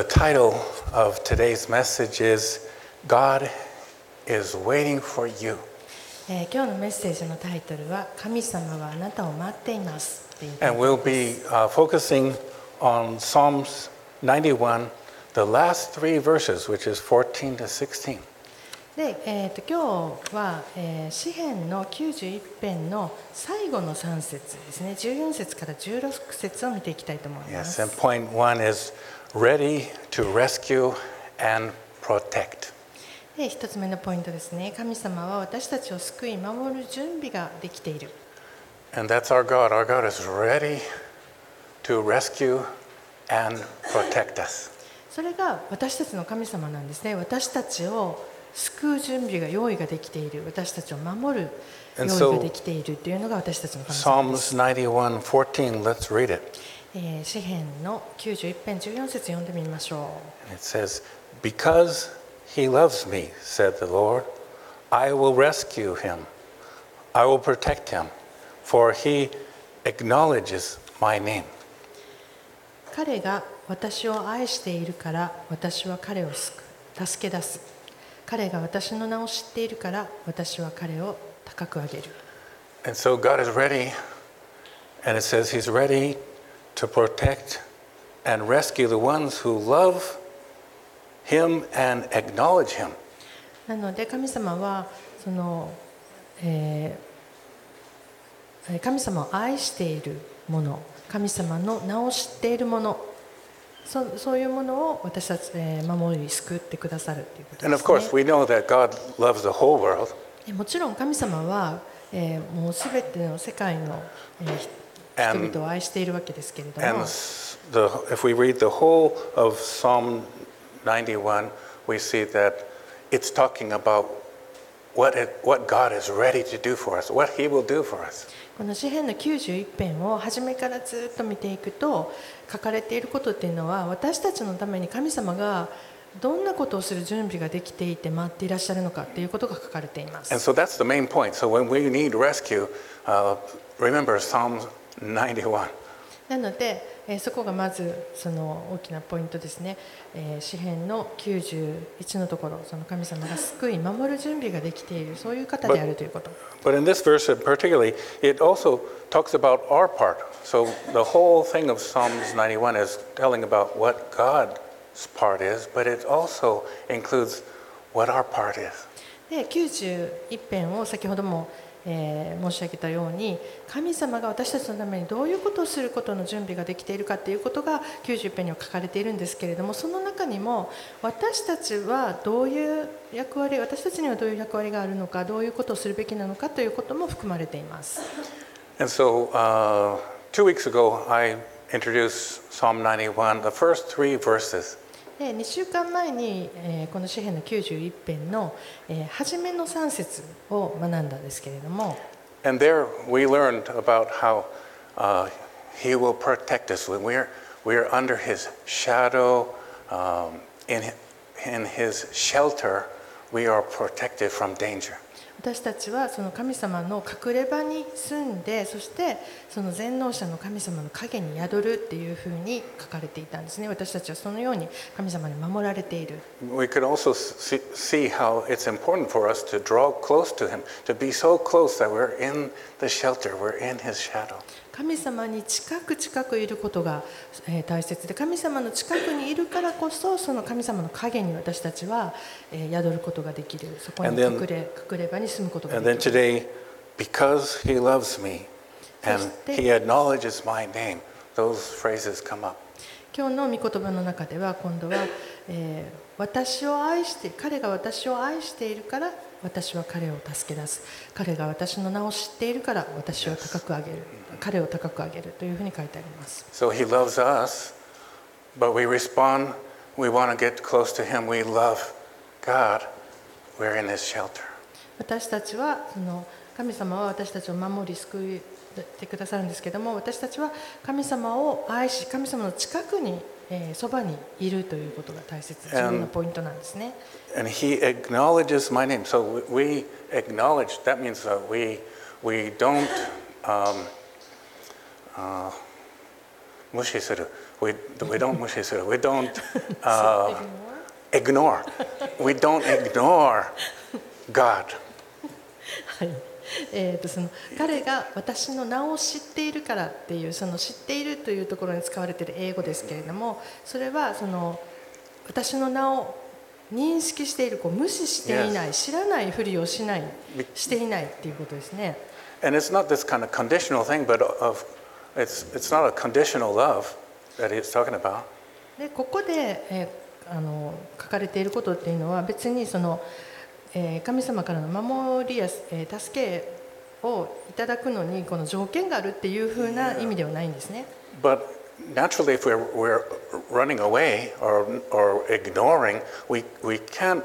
The title of today's message is God is waiting for you. 今日のメッセージのタイトルは神様はあなたを待っていますっていうタイ And トル we'll です be focusing on Psalms 91, the last three verses, which is 14 to 16. で、今日は、詩編の91編の最後の3節ですね、14節から16節を見ていきたいと思いま Yes, す。 and point one is ready to rescue and protect. で、1つ目のポイントですね、神様は私たちを救い守る準備ができている。 And that's our God. Our God is ready to rescue and protect us. それが私たちの神様なんですね。私たちを救う準備が用意ができている、私たちを守る用 And 意 so, ができているというのが私たちの神様です。 Psalms 91:14, let's read it. 詩編の91編14節読んでみましょ And it says, Because he loves me, said the Lord, I will rescue him. I will protect him, for he acknowledges my name. う。彼が私を愛しているから私は彼を助け出す。彼が私の名を知っているから私は彼を高く上げる。 And so God is ready, and it says he's ready to protect and rescue the ones who love him and acknowledge him. なので神様はその、神様を愛しているもの、神様の名を知っているもの、そういうものを私たち、守り救ってくださるということで And す of course, ね。 we know that God loves the whole world. もちろん神様は、もうすべての世界の、人々を愛しているわけですけれど And も、 if we read the whole of Psalm 91, we see that it's talking about what God is ready to do for us, what he will do for us. この詩編の91編を初めからずっと見ていくと書かれていることっていうのは、私たちのために神様がどんなことをする準備ができていて待っていらっしゃるのかということが書かれています。 And so that's the main point. So when we need rescue, remember Psalm 91. なので、そこがまずその大きなポイントですね。詩編の91のところ、その神様が救い守る準備ができている、そういう方であるということ。 But in this verse particularly, it also talks about our part. So the whole thing of Psalms 91 is telling about what God's part is, but it also includes what our part is. で、91編を先ほども、申し上げたように、神様が私たちのためにどういうことをすることの準備ができているかということが91編には書かれているんですけれども、その中にも私たちはどういう役割、私たちにはどういう役割があるのか、どういうことをするべきなのかということも含まれています。 And so 2 weeks ago, I introduced Psalm 91, the first three verses. で、2週間前に、この詩編の91編の、初めの3節を学んだんですけれども、 And there we learned about how he will protect us. When we're under his shadow, in his shelter, we are protected from danger. 私たちはその神様の隠れ場に住んで、そしてその全能者の神様の影に宿るっていうふうに書かれていたんですね。私たちはそのように神様に守られている。 We could also see how it's important for us to draw close to him, to be so close that we're in the shelter, we're in his shadow. 神様に近くいることが大切で、神様の近くにいるからこそ、その神様の影に私たちは宿ることができる。そこに隠れ場に住むことが And で then きる。 today, because he loves me and he acknowledges my name, those phrases come up. 今日の御言葉の中では今度は、彼が私を愛しているから私は彼を助け出す。彼が私の名を知っているから私は高く上げる。彼を高く上げるというふうに書いてあります。 So he loves us, but we respond, we want to get close to him, we love God, we're in his shelter. 私たちは神様は私たちを守り救ってくださるんですけども、私たちは神様を愛し、神様の近くにそばにいるということが大切、重要なポイントなんですね。 And he acknowledges my name. So we acknowledge, that means that we don't 無視する。 we don't 無視する。We don't ignore. We don't ignore God. はいその彼が私の名を知っているからっていうその知っているというところに使われている英語ですけれども、それはその私の名を認識している、無視していない、知らないふりをしない、していないっていうことですね。 And it's not this kind of conditional thing, but it's not a conditional love that he's talking about. でここで、書かれていることっていうのは別にその神様からの守りや助けをいただくのにこの条件があるっていうふうな意味ではないんですね。 But naturally, if we're running away or ignoring, we can't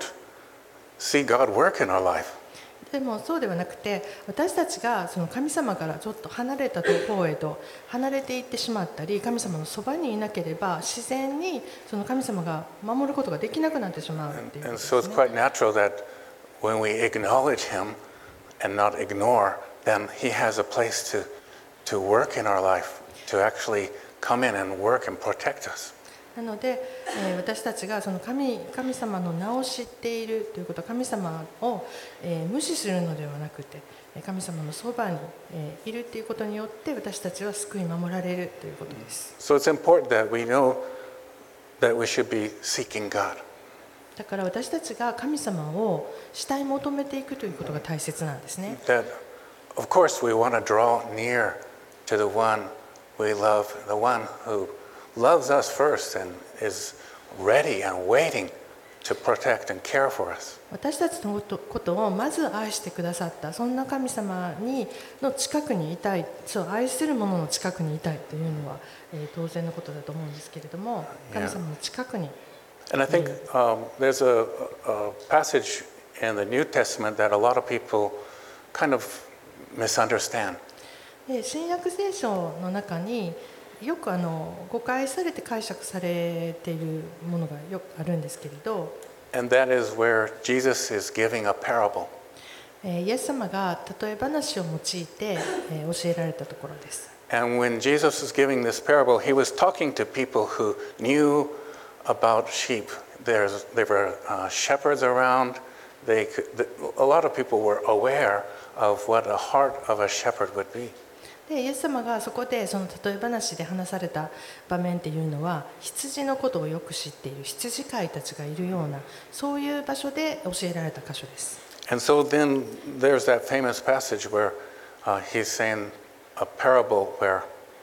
see God work in our life. でもそうではなくて、私たちがその神様からちょっと離れた方へと離れていってしまったり、神様のそばにいなければ自然にその神様が守ることができなくなってしまうっていうこと And です so it's ね。 quite natural that when we acknowledge Him and not ignore, then He has a place to work in our life, to actually come in and work and protect us. なので、私たちがその神様の名を知っているということは、神様を、無視するのではなくて、神様のそばに、いるということによって私たちは救い守られるということです。 So it's important that we know that we should be seeking God. だから私たちが神様を慕い求めていくということが大切なんですね。 That, of course, we want to draw near to the one we love, the one who loves us first and is ready and waiting to protect and care for us. 私たちのことをまず愛してくださったそんな神様の近くにいたい、そう愛する者の近くにいたいというのは、当然のことだと思うんですけれども、神様の近くに。 And I think there's a passage in the New Testament that a lot of people kind of misunderstand. で新約聖書の中によく誤解されて解釈されているものがよくあるんですけれど、 And that is where Jesus is giving a parable. イエス様が例え話を用いて教えられたところです。 And when Jesus was giving this parable, he was talking to people who knew about sheep. There were shepherds around. A lot of people were aware of what a heart of a shepherd would be. でイエス様がそこでその例え話で話された場面っていうのは、羊のことをよく知っている羊飼いたちがいるような、そういう場所で教えられた箇所です。 And so then there's that famous passage where he's saying a parable where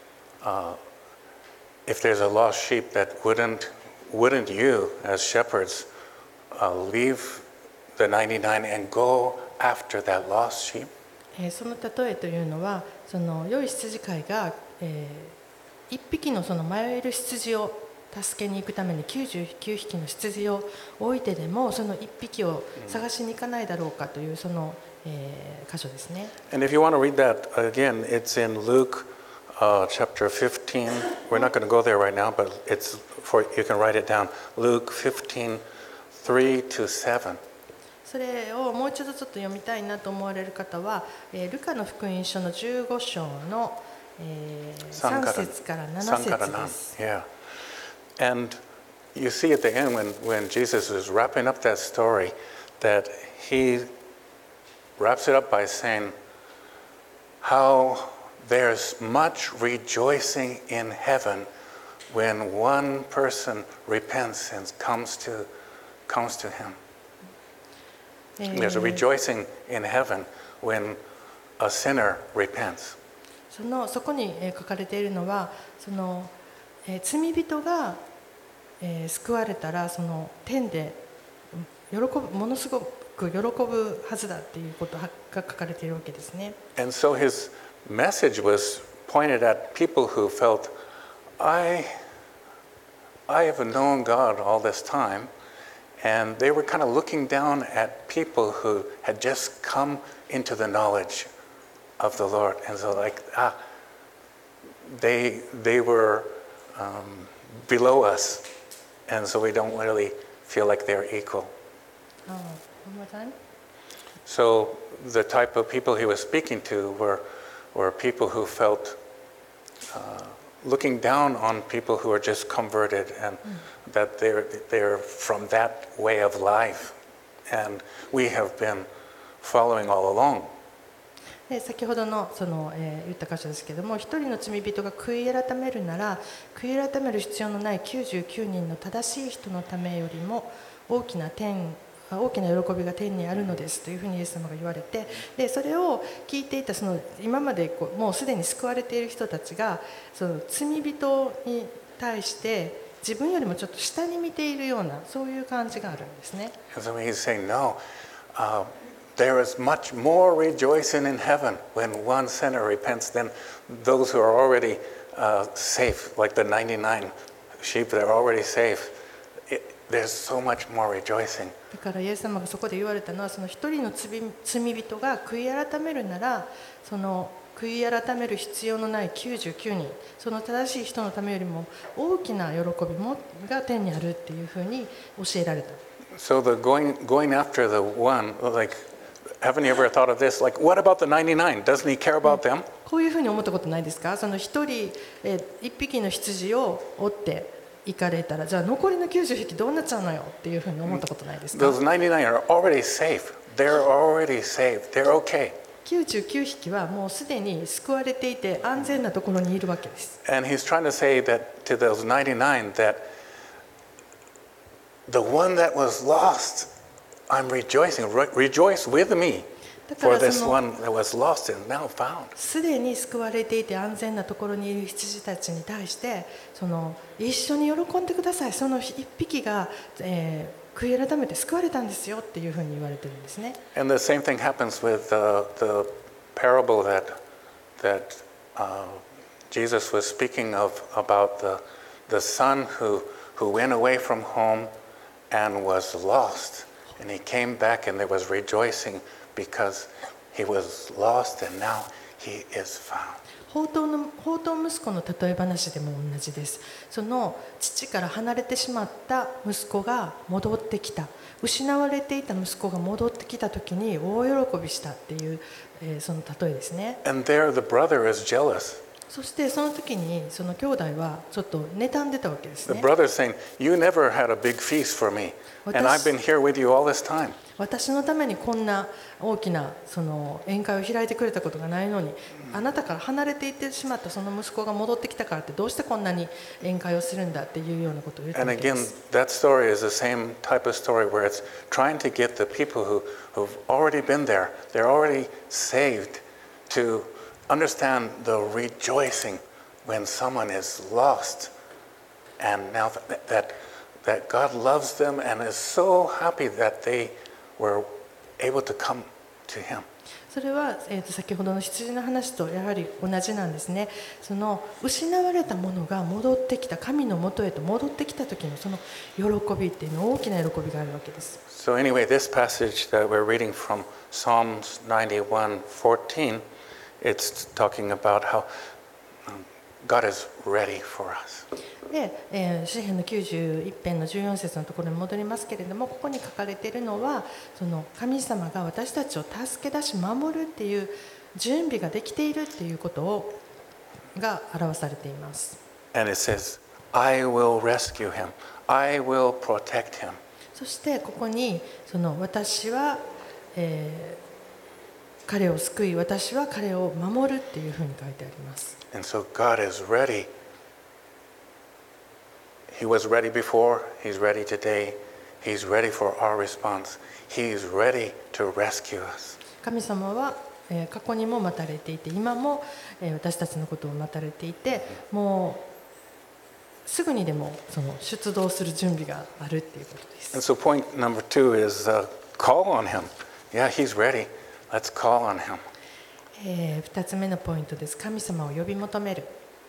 if there's a lost sheep, that wouldn't you as shepherds leave the 99 and go after that lost sheep? その例えというのは、その良い羊飼いが、一匹のその迷える羊を助けに行くために99匹の羊を置いてでもその1匹を探しに行かないだろうかというその、箇所ですね。 And if you want to read that again, it's in Luke chapter 15. We're not going to go there right now, but you can write it down. Luke 15, 3 to 7. それをもう一度ちょっと読みたいなと思われる方は、ルカの福音書の15章の、3節から7節です。 Yeah. And you see at the end when Jesus is wrapping up that story, that he wraps it up by saying how there's much rejoicing in heaven when one person repents and comes to him. There's a rejoicing in heaven when a sinner repents. そこに書かれているのは、その罪人が救われたらその天でものすごく喜ぶはずだっていうことが書かれているわけですね。 And so his message was pointed at people who felt, I have known God all this time, and they were kind of looking down at people who had just come into the knowledge of the Lord. And so they were below us, and so we don't really feel like they're equal. One more time. So the type of people he was speaking to were people who felt looking down on people who are just converted and that they're from that way of life. And we have been following all along. で先ほどの言った箇所ですけれども、一人の罪人が悔い改めるなら、悔い改める必要のない99人の正しい人のためよりも大きな喜びが天にあるのですというふうにイエス様が言われて、でそれを聞いていた今までもうすでに救われている人たちが罪人に対して自分よりもちょっと下に見ているような、そういう感じがあるんですね。 And so he's saying, no, there is much more rejoicing in heaven when one sinner repents than those who are already safe, like the 99 sheep that are already safe. There's so much more rejoicing. だからイエス様がそこで言われたのは、その一人の罪人が悔い改めるなら、その悔い改める必要のない99人、その正しい人のためよりも大きな喜びが天にあるっていうふうに教えられた。 So the going after the one, like, haven't you ever thought of this? Like, what about the 99? Doesn't he care about them? こういうふうに思ったことないですか？その一匹の羊を追って行かれたら、じゃあ残りの90匹どうなっちゃうのよっていうふうに思ったことないですか？ Those 99 are already safe. They're already saved. They're okay. 99匹はもうすでに救われていて安全なところにいるわけです。 And he's trying to say that to those 99 that the one that was lost, I'm rejoicing. Rejoice with me for this one that was lost and now found. すでに救われていて安全なところにいる羊たちに対して一緒に喜んでください。その一匹が、悔い改めて救われたんですよっていうふうに言われてるんですね。 And the same thing happens with the parable that Jesus was speaking of about the son who went away from home and was lost. And he came back and there was rejoicing because he was lost and now he is found. 放蕩息子の例え話でも同じです。その父から離れてしまった息子が戻ってきた、失われていた息子が戻ってきた時に大喜びしたっていう、その例えですね。 And there the brother is jealous. そしてその時にその兄弟はちょっと妬んでたわけですね。 The brother's saying, "You never had a big feast for me, and I've been here with you all this time." 私のためにこんな大きな宴会を開いてくれたことがないのに、あなたから離れていってしまったその息子が戻ってきたからってどうしてこんなに宴会をするんだっていうようなことを言って And わけで again, す。 that story is the same type of story where it's trying to get the people who've already been there, they're already saved, to understand the rejoicing when someone is lost, and now that God loves them and is so happy that they were able to come to Him. それは、先ほどの羊の話とやはり同じなんですね。その失われたものが戻ってきた、神の元へと戻ってきた時のその喜びっていうの、大きな喜びがあるわけです。 So anyway, this passage that we're reading from Psalms 91:14, it's talking about how God is ready for us. で、詩編の91編の14節のところに戻りますけれども、ここに書かれているのは、その神様が私たちを助け出し守るっていう準備ができているっていうことが表されています。 And it says, I will rescue him. I will protect him. そしてここに私は、彼を救い、私は彼を守るっていうふうに書いてあります。 And so God is ready. He was ready before, He's ready today, He's ready for our response. He's ready to rescue us. 神様は過去にも待たれていて、今も私たちのことを待たれていて、もうすぐにでも出動する準備があるっていうことです。 And so point number 2 is call on Him. Yeah, He's ready. Let's call on Him. 2つ目のポイントです。神様を呼び求める。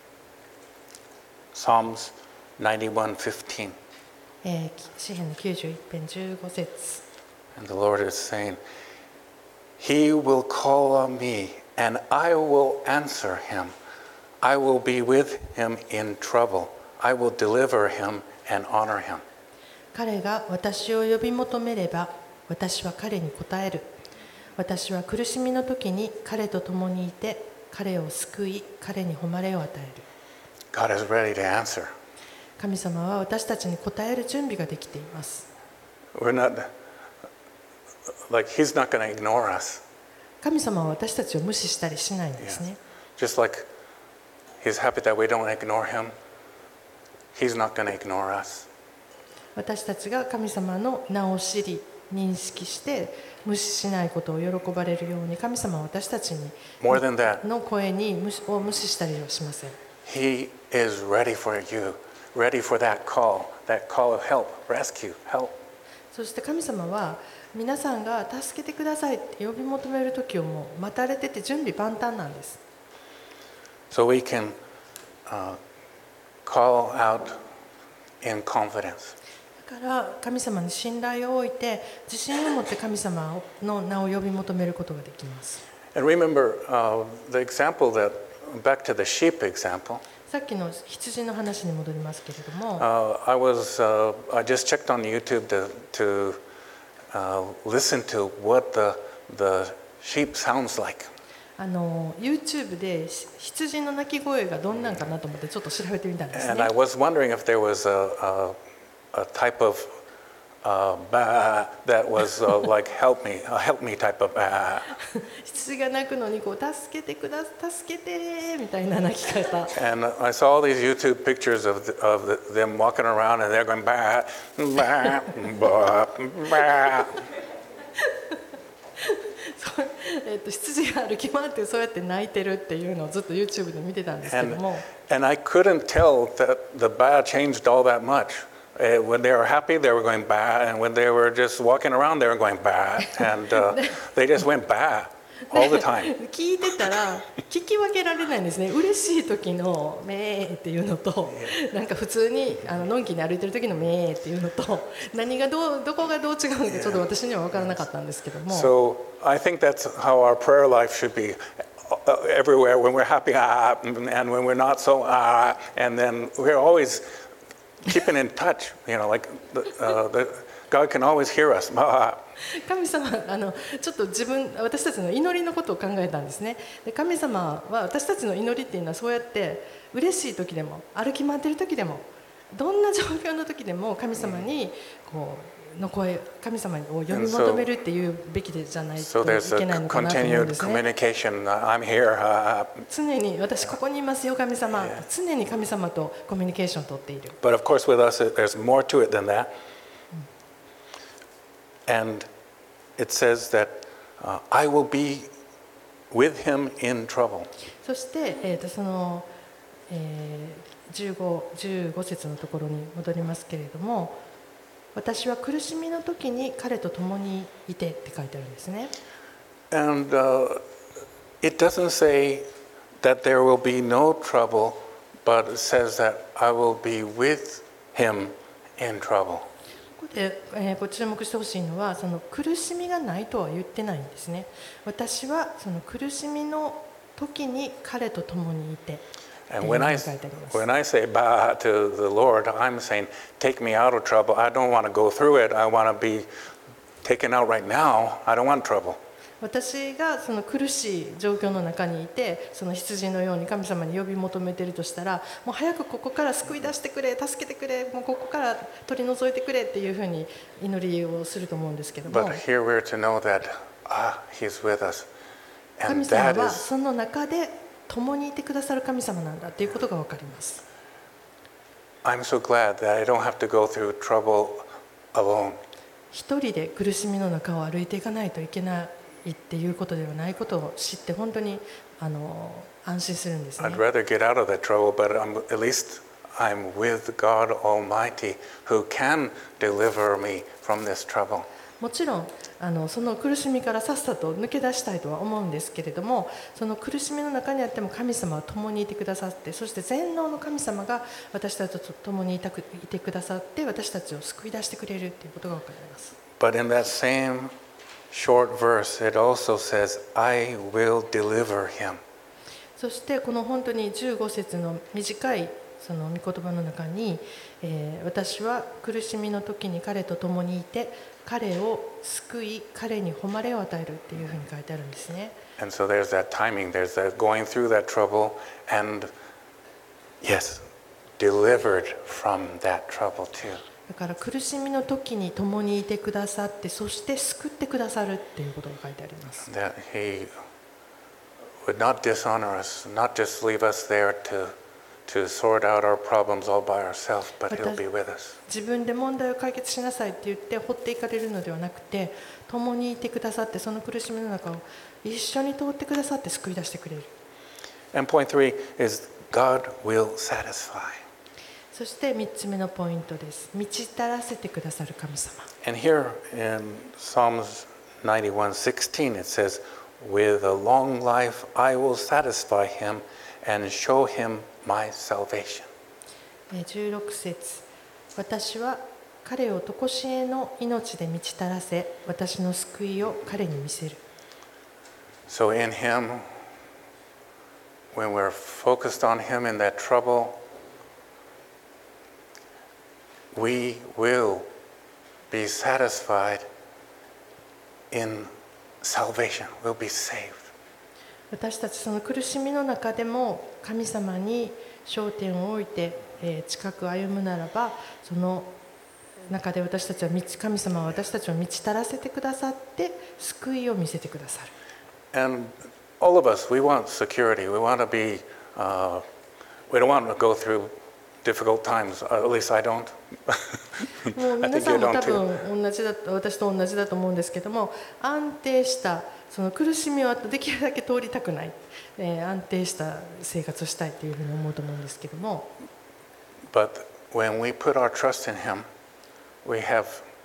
Psalms 91:15. 詩編の91編15節。 And the Lord is saying, He will call on me, and I will answer him. I will be with him in trouble. I will deliver him and honor him. 彼が私を呼び求めれば、私は彼に答える。私は苦しみの時に彼と共にいて、彼を救い、彼に誉れを与える。 God is ready to answer. 神様は私たちに答える準備ができています。 We're not, like, He's not going to ignore us. 神様は私たちを無視したりしないんですね。 Just like He's happy that we don't ignore Him, He's not going to ignore us. 私たちが神様の名を知り認識して無視しないことを喜ばれるように、神様は私たちに More than that, の声に無視したりはしません。 He is ready for you, ready for that call of help, rescue, help. そして神様は皆さんが助けてくださいって呼び求める時をもう待たれてて準備万端なんです。 So we can call out in confidence. だから神様に信頼を置いて自信を持って神様の名を呼び求めることができます。 And remember the example that, back to the sheep example, さっきの羊の話に戻りますけれども、 I just checked on YouTube to listen to what the sheep sounds like. YouTube で羊の鳴き声がどんなんかなと思ってちょっと調べてみたんです And I ね。 was wondering if there was a type of bah that was like help me type of bah. 羊が鳴くのにこう助けて助けてみたいな鳴き方。 And I saw all these YouTube pictures of them walking around and they're going bah, bah, bah, bah. そう羊が歩き回ってそうやって鳴いてるっていうのをずっと YouTube で見てたんですけども、 And I couldn't tell that the bah changed all that much. When they were happy, they were going bah, and when they were just walking around, they were going bah, and they just went bah all the time. 聞いてたら聞き分けられないんですね。嬉しい時のメーっていうのと、なんか普通にのんきに歩いてる時のメーっていうのと、何がどこがどう違うのかちょっと私には分からなかったんですけども。 So I think that's how our prayer life should be. Everywhere, when we're happy, and when we're not so, and then we're always keeping in touch. You know, like God can always hear us. 神様ちょっと私たちの祈りのことを考えたんですね。で神様は私たちの祈りっていうのはそうやって嬉しい時でも歩き回ってる時でもどんな状況の時でも神様にこうの声、神様を呼び求めるっていうべきじゃないと So い there's け a ないのかなと思うん continued ですね。 communication. I'm here. 常に私ここにいますよ神様、常に神様とコミュニケーションを取っている。 But of course, with us, there's more to it than that. And it says that I will be with him in trouble. そして、その、15節のところに戻りますけれども、私は苦しみの時に彼と共にいてって書いてあるんですね。 And it doesn't say that there will be no trouble, but it says that I will be with him in trouble. ここで、ご注目してほしいのはその苦しみがないとは言ってないんですね。私はその苦しみの時に彼と共にいて。 And when I say bah to the Lord, I'm saying, take me out of trouble. I don't want to go through it. I want to be taken out right now. I don't want trouble. 私がその苦しい状況の中にいて、その羊のように神様に呼び求めているとしたら、もう早くここから救い出してくれ、助けてくれ、もうここから取り除いてくれっていうふうに祈りをすると思うんですけども、 But here we're to know that He's with us. 神 And 様 that は is, その中で共にいてくださる神様なんだっていうことが分かります。 I'm so glad that I don't have to go through trouble alone. 一人で苦しみの中を歩いていかないといけないっていうことではないことを知って本当に安心するんですね。 I'd rather get out of that trouble, but at least I'm with God Almighty who can deliver me from this trouble. もちろんその苦しみからさっさと抜け出したいとは思うんですけれども、その苦しみの中にあっても神様は共にいてくださって、そして全能の神様が私たちと共にいてくださって私たちを救い出してくれるということが分かります。 But in that same short verse, it also says, I will deliver him. そしてこの本当に15節の短いその御言葉の中に、私は苦しみの時に彼と共にいて彼を救い彼に誉れを与えるっていうふうに書いてあるんですね。 And so there's that timing, there's that going through that trouble, and yes, delivered from that trouble too. だから苦しみの時に共にいてくださって、そして救ってくださるっていうことが書いてあります。 That he would not dishonor us, not just leave us there to sort out our problems all by ourselves, but he'll be with us. 自分で問題を解決しなさいって言って放っていかれるのではなくて、共にいてくださって、その苦しみの中を一緒に通ってくださって救い出してくれる。 And point 3 is God will satisfy. そして3つ目のポイントです。満ち足らせてくださる神様。 And here in Psalms 91:16 it says, "With a long life I will satisfy him and show him my salvation." 16節、私は彼を常しえの命で満ち足らせ、私の救いを彼に見せる。 So in him, when we're focused on him in that trouble, we will be satisfied in salvation. We'll be saved. 私たちその苦しみの中でも神様に焦点を置いて近く歩むならば、その中で私たちは神様は私たちを満ち足らせてくださって救いを見せてくださる。 And all of us, we want security. We want to be, we don't want to go through difficult times. At least I don't. もう I 皆 think さ you んも don't 多 too. 分同じだと、私と同じだと思うんですけども、安定したその苦しみをできるだけ通りたくない、安定した生活をしたいというふうに思うと思うんですけども、 But when we put our trust in him, we have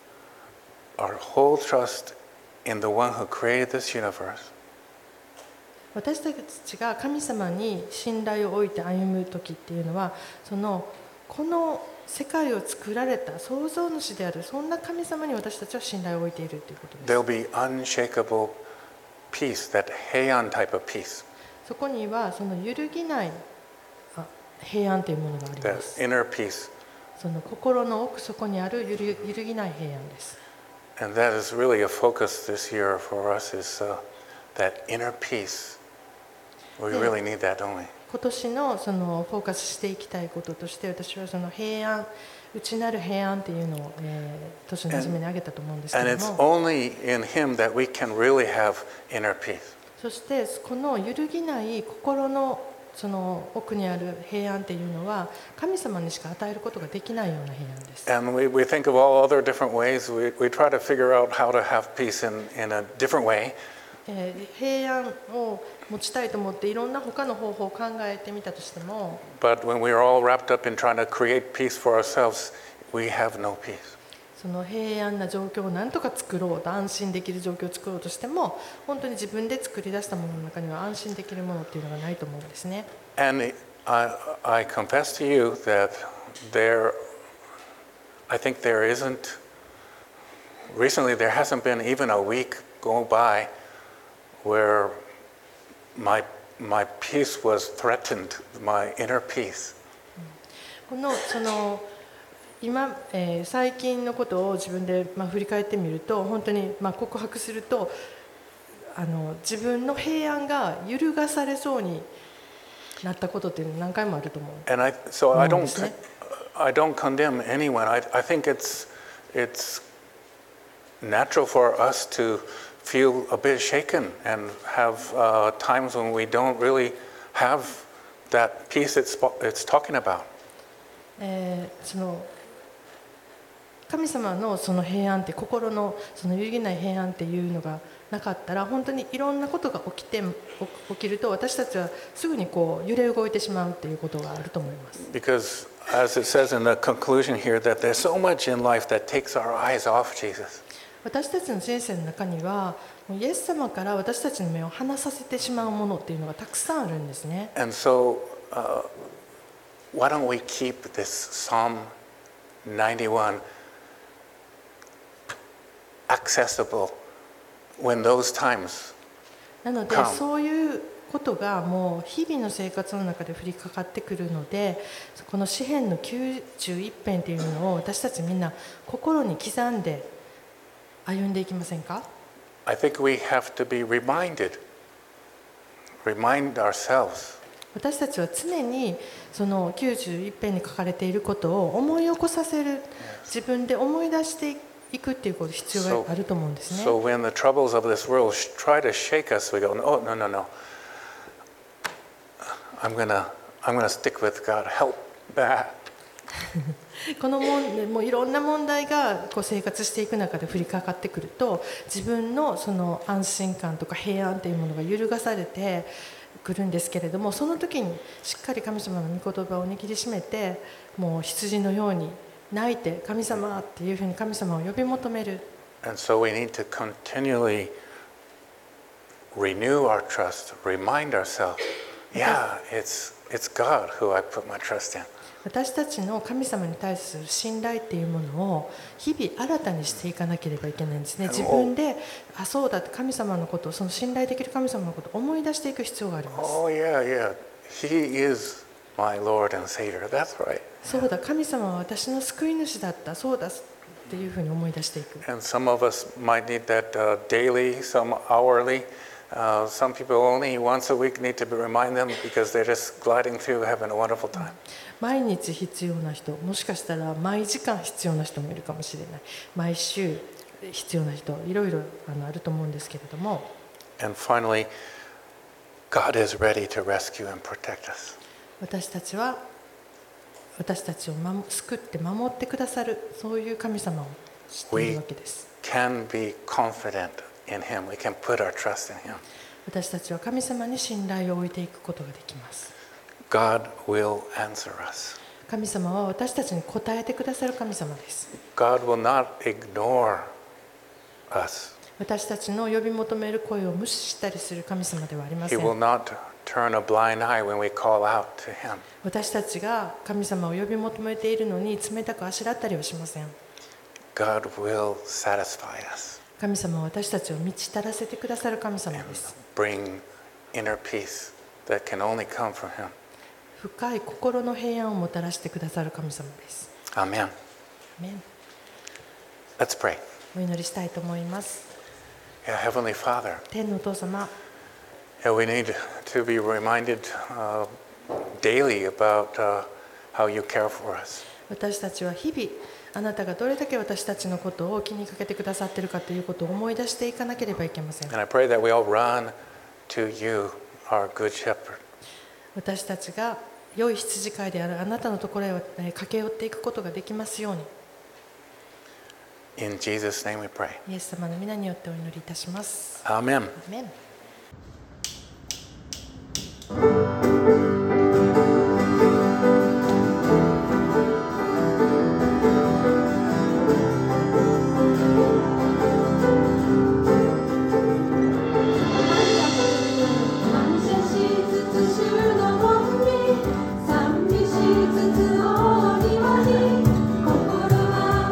our whole trust in the one who created this universe. 私たちが神様に信頼を置いて歩む時っていうのは、この世界を作られた創造主であるそんな神様に私たちは信頼を置いているということです。 There'll be unshakable peace, that heian type of peace, そこにはその揺るぎない平安というものがありま that す。 inner peace. その心の奥底にある揺るぎない平安です。 And that is really a focus this year for us, is that inner peace. We really need that, don't we? 今年のそのフォーカスしていきたいこととして、私はその平安、内なる平安というのを、年の初めに挙げたと思うんですけ And ど it's も、 only in him that we can really have inner peace. そしてこの揺るぎない心のその奥にある平安というのは神様にしか与えることができないような平安です。 And we think of all other different ways. We try to figure out how to have peace in a different way. 平安を持ちたいと思っていろんな他の方法を考えてみたとしても、 But when we are all wrapped up in trying to create peace for ourselves, we have no peace. その平安な状況を何とか作ろうと、安心できる状況を作ろうとしても、本当に自分で作り出したものの中には安心できるものっていうのがないと思うんですね。 And I confess to you that I think there isn't, recently there hasn't been even a week go by where my peace was threatened, my inner peace. 今、最近のことを自分で、振り返ってみると、本当に、告白すると自分の平安が揺るがされそうになったことっていうの何回もあると思う。 And so I don't condemn anyone. I think it's natural for us to feel a bit shaken and have times when we don't really have that peace it's talking about. その神様のその平安って、心のその揺るぎない平安っていうのがなかったら、本当にいろんなことが起きると、私たちはすぐにこう揺れ動いてしまうっていうことがあると思います。 Because as it says in the conclusion here, that there's so much in life that takes our eyes off Jesus. 私たちの人生の中には、イエス様から私たちの目を離させてしまうものっていうのがたくさんあるんですね。 And so why don't we keep this Psalm 91 accessible when those times なので come. そういうことがもう日々の生活の中で降りかかってくるので、この詩篇の91編というのを私たちみんな心に刻んで歩んでいきませんか？ I think we have to be remind ourselves 私たちは常にその91編に書かれていることを思い起こさせる、自分で思い出していくっていうこと必要があると思うんですね。 So when the troubles of this world try to shake us, we go, oh, no, no, no. I'm gonna stick with God. Help that. このもういろんな問題がこう生活していく中で降りかかってくると、自分のその安心感とか平安というものが揺るがされてくるんですけれども、その時にしっかり神様の御言葉を握りしめて、もう羊のように泣いて神様っていうふうに神様を呼び求める。 And so we need to continually renew our trust, remind ourselves, yeah, it's God who I put my trust in. 私たちの神様に対する信頼っていうものを日々新たにしていかなければいけないんですね。自分でそうだって神様のことを、その信頼できる神様のことを思い出していく必要があります。 Oh, yeah, yeah. He is my Lord and Savior. That's right. そうだ、神様は私の救い主だった、そうだっていうふうに思い出していく。 And some of us might need that daily, some hourly. Some people only once a week need to remind them because they're just gliding through having a wonderful time. 毎日必要な人、もしかしたら毎時間必要な人もいるかもしれない。毎週必要な人、いろいろあると思うんですけれども。 And finally, God is ready to rescue and protect us. 私たちは私たちを救って守ってくださる、そういう神様を知っているわけです。 Can be confident in Him. We can put our trust in Him. 私たちは神様に信頼を置いていくことができます。 God will answer us. 神様は私たちに答えてくださる神様です。 God will not ignore us. 私たちの呼び求める声を無視したりする神様ではありませ He ん。 will not turn a blind eye when we call out to Him. 私たちが神様を呼び求めているのに冷たくあしらったりはしません。 God will satisfy us. 神様は私たちを満ち足らせてくださる神様です。 Bring inner peace that can only come from Him. 深い心の平安をもたらしてくださる神様です。 Amen. アメン。 Let's pray. お祈りしたいと思います。 Yeah, Heavenly Father, 天のお父様、 yeah, we need to be reminded daily about how you care for us. 私たちは日々あなたがどれだけ私たちのことを気にかけてくださっているかということを思い出していかなければいけません。 And I pray that we all run to you, our good shepherd. 私たちが良い羊飼いであるあなたのところへ駆け寄っていくことができますように。 In Jesus' name we pray. イエス様の皆によってお祈りいたします。 Amen. アメン。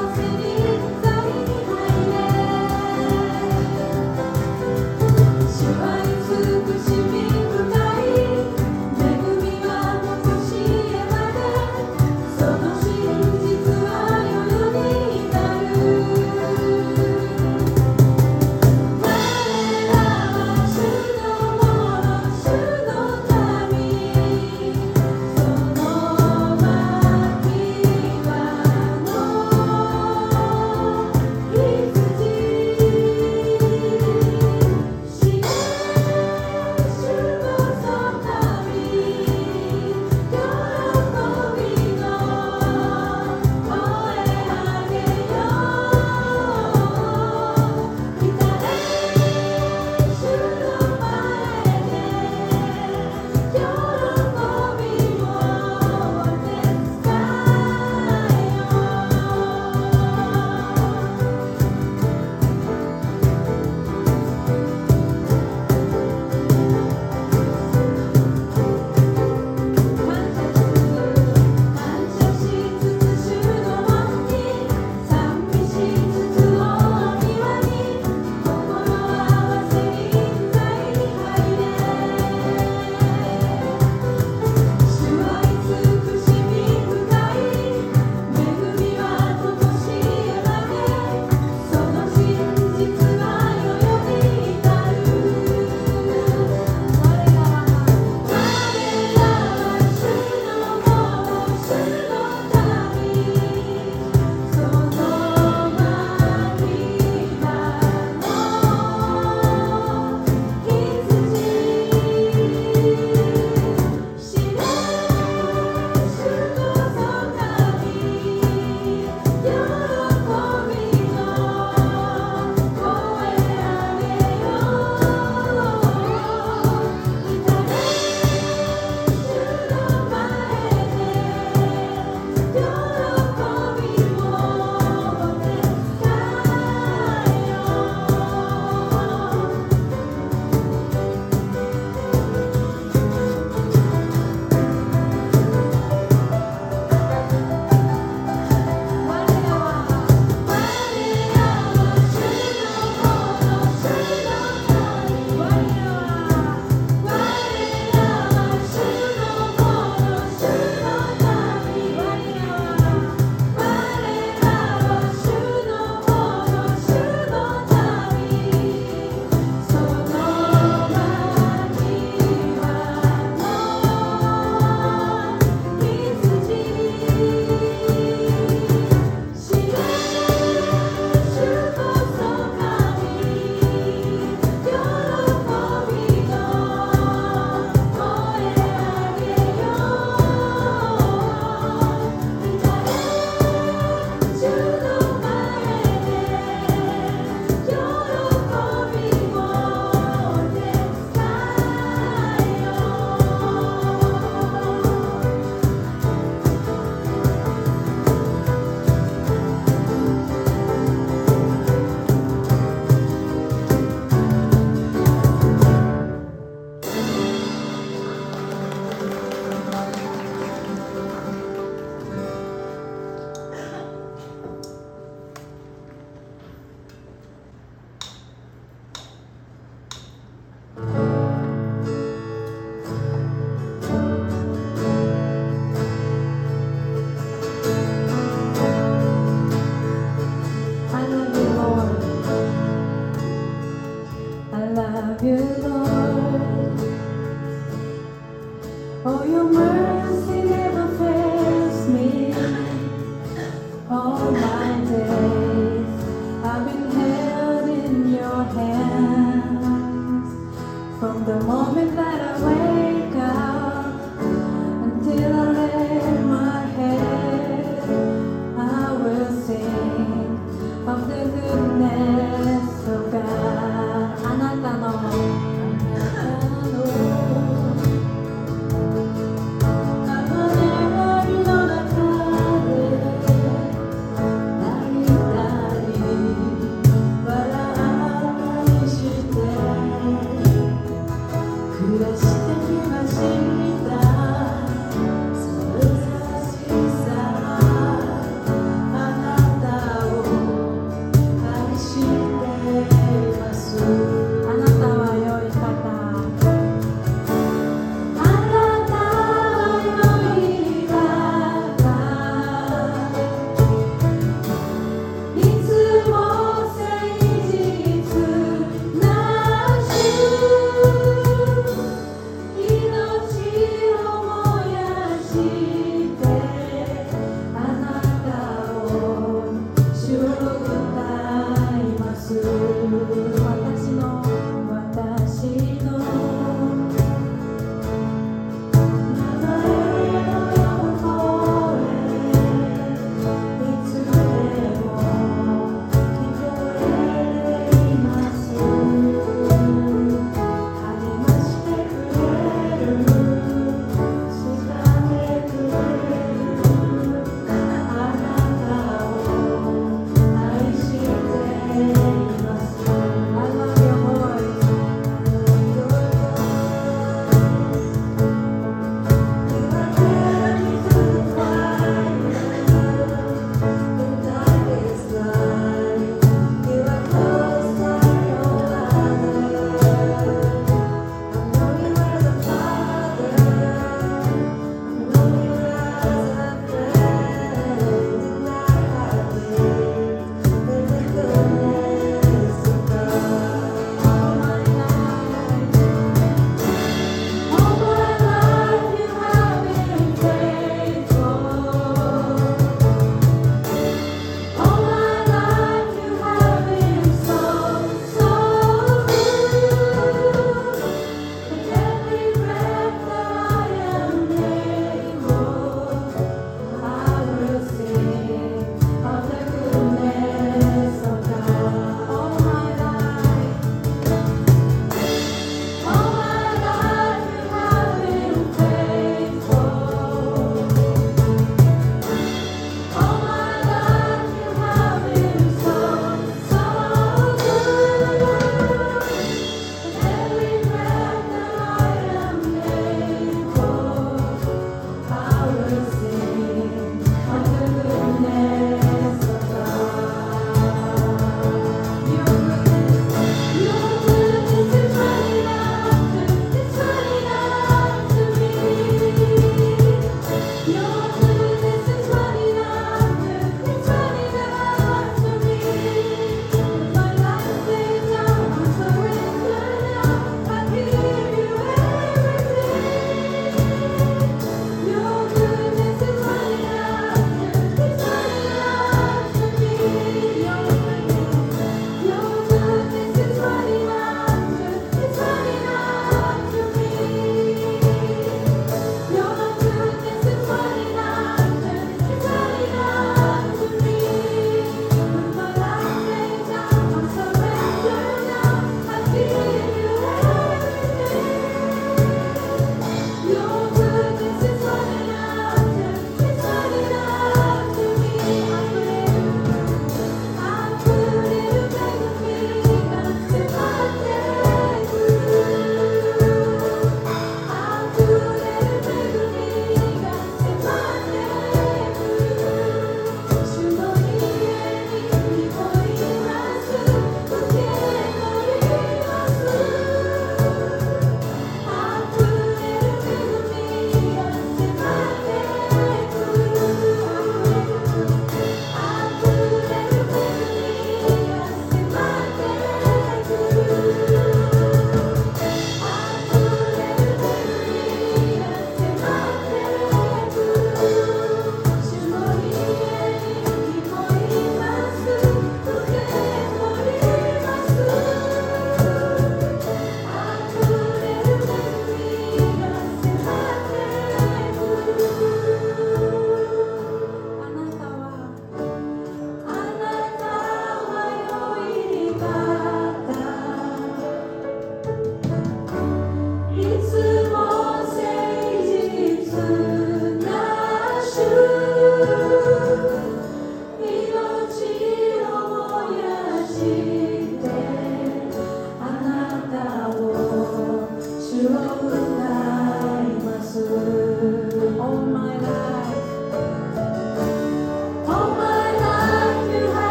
主 love you, Lord. Oh, your mercy never fails me. All my days I've been held in your hands. From the moment that I wake up until I lay my head, I will sing of the goodness of God. あなたのあ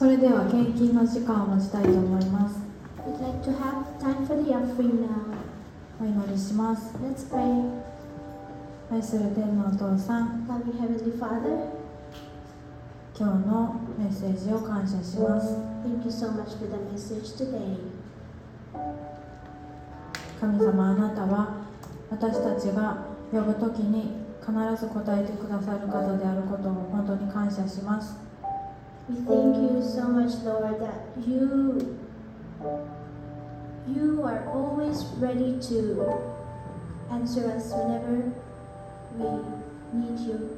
それでは献金の時間を持ちたいと思います。 We'd like to have time for the offering now. お祈りします。 Let's pray. 愛する天のお父さん、 Loving Heavenly Father, 今日のメッセージを感謝します。 thank you so much for the message today. 神様、あなたは私たちが呼ぶときに必ず答えてくださる方であることを本当に感謝します。 We thank you so much, Lord, that you are always ready to answer us whenever we need you.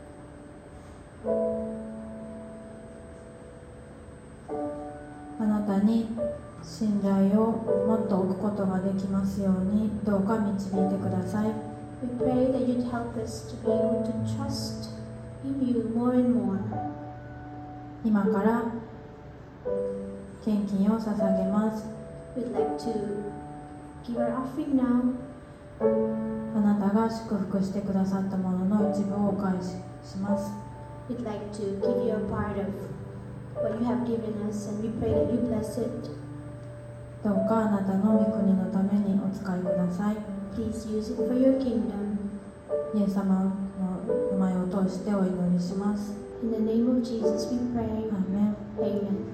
あなたに信頼をもっと置くことができますように、どうか導いてください。 We pray that you'd help us to be able to trust in you more and more. 今から献金を捧げます。 We'd like to give our offering now. あなたが祝福してくださったものの一部をお返しします。 We'd like to give you a part of what you have given us, and we pray that you bless it. どうかあなたの御国のためにお使いください。 Please use it for your kingdom. イエス様の名前を通してお祈りします。 In the name of Jesus we pray. アーメン。 Amen.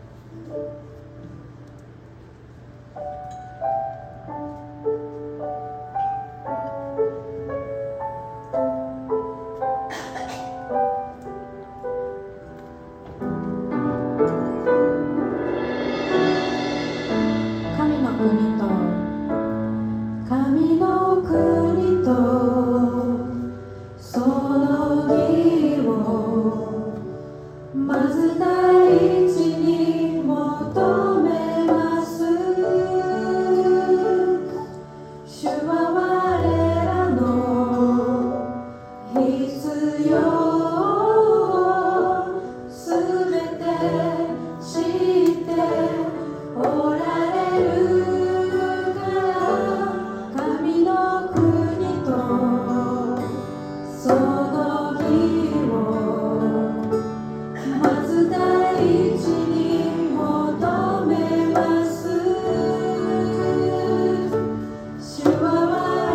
神の国と神の国とその義をまず第一に求めます。主は我らの必要をすべて知っておられるから神の国とその義をまず第一に求めます。主は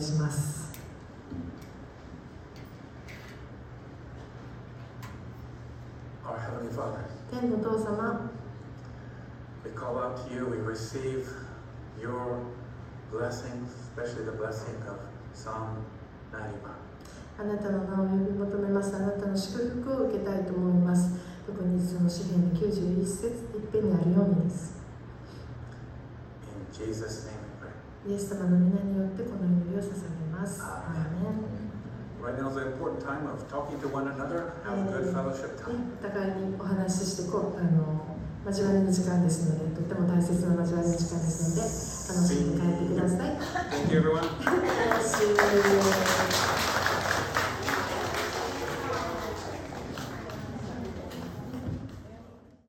します。 Our Heavenly Father, 天のお父様、 we call out to you, we receive your blessings, especially the blessing of Psalm 91. あなたの名を呼び求めます。あなたの祝福を受けたいと思います。特にその詩篇の91節一辺にあるようにです。 In Jesus' name we pray. イエス様の皆によってこの祈りを捧げます。アーメン。 Right now is an important time of talking to one another, have a good fellowship time. お互いにお話しして交わりの時間ですので、とっても大切な交わりの時間ですので、楽しんで帰ってください。 Thank you, everyone. Bless you.